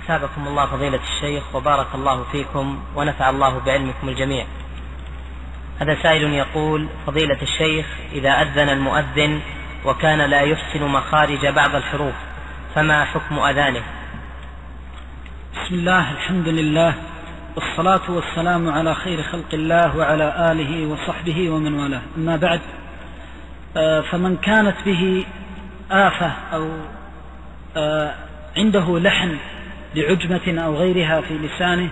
أثابكم الله فضيلة الشيخ وبارك الله فيكم ونفع الله بعلمكم الجميع. هذا سائل يقول: فضيلة الشيخ، إذا أذن المؤذن وكان لا يحسن مخارج بعض الحروف فما حكم أذانه؟ بسم الله، الحمد لله، والصلاة والسلام على خير خلق الله وعلى آله وصحبه ومن والاه. أما بعد، فمن كانت به آفة أو عنده لحن لعجمة أو غيرها في لسانه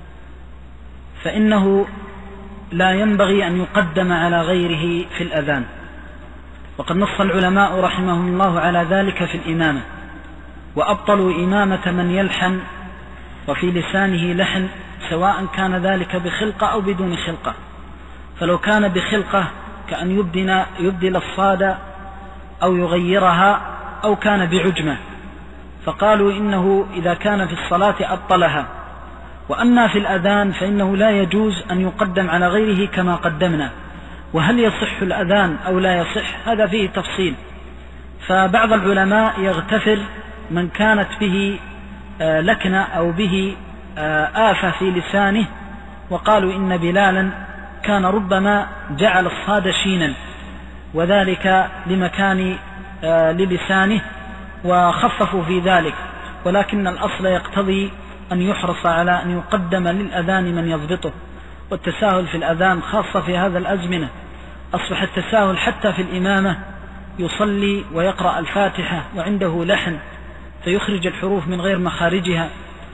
فإنه لا ينبغي أن يقدم على غيره في الأذان، وقد نص العلماء رحمهم الله على ذلك في الإمامة، وأبطلوا إمامة من يلحن وفي لسانه لحن، سواء كان ذلك بخلقة أو بدون خلقة. فلو كان بخلقة كأن يبدل الصاد أو يغيرها، أو كان بعجمة، فقالوا إنه إذا كان في الصلاة أبطلها. وأما في الأذان فإنه لا يجوز أن يقدم على غيره كما قدمنا. وهل يصح الأذان أو لا يصح؟ هذا فيه تفصيل. فبعض العلماء يغتفر من كانت به لكنة أو به آفة في لسانه، وقالوا إن بلالا كان ربما جعل الصاد شينا، وذلك لمكان للسانه، وخففوا في ذلك. ولكن الأصل يقتضي أن يحرص على أن يقدم للأذان من يضبطه. والتساهل في الأذان خاصة في هذا الأزمنة، أصبح التساهل حتى في الإمامة، يصلي ويقرأ الفاتحة وعنده لحن فيخرج الحروف من غير مخارجها،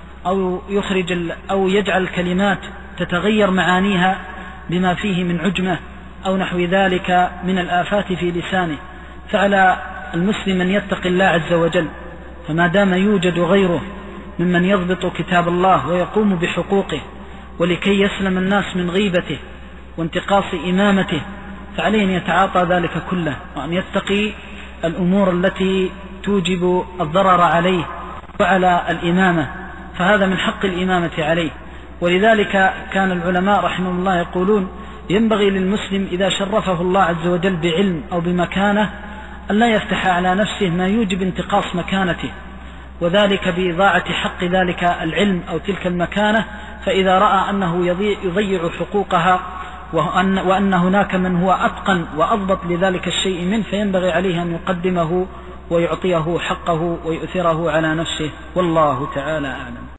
أو يجعل الكلمات تتغير معانيها بما فيه من عجمة أو نحو ذلك من الآفات في لسانه. فعلى المسلم أن يتقي الله عز وجل، فما دام يوجد غيره ممن يضبط كتاب الله ويقوم بحقوقه، ولكي يسلم الناس من غيبته وانتقاص إمامته، فعليه أن يتعاطى ذلك كله، وأن يتقي الأمور التي توجب الضرر عليه وعلى الإمامة، فهذا من حق الإمامة عليه. ولذلك كان العلماء رحمهم الله يقولون: ينبغي للمسلم إذا شرفه الله عز وجل بعلم أو بمكانة أن لا يفتح على نفسه ما يوجب انتقاص مكانته، وذلك بإضاعة حق ذلك العلم أو تلك المكانة. فإذا رأى أنه يضيع حقوقها وأن هناك من هو أتقن وأضبط لذلك الشيء منه، فينبغي عليه أن يقدمه ويعطيه حقه ويؤثره على نفسه، والله تعالى أعلم.